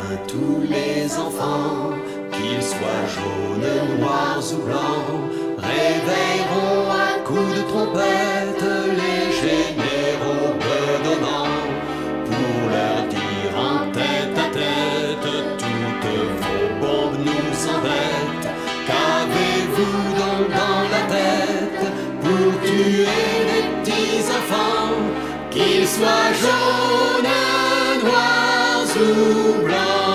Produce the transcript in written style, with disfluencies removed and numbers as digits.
tous les enfants, qu'ils soient jaunes, noirs ou blancs, réveilleront à coups de trompette les généraux bedonnants, pour leur dire en tête à tête, toutes vos bombes nous embêtent. Qu'avez-vous donc dans la tête pour tuer les petits enfants, qu'ils soient jaunes, noirs ou blancs?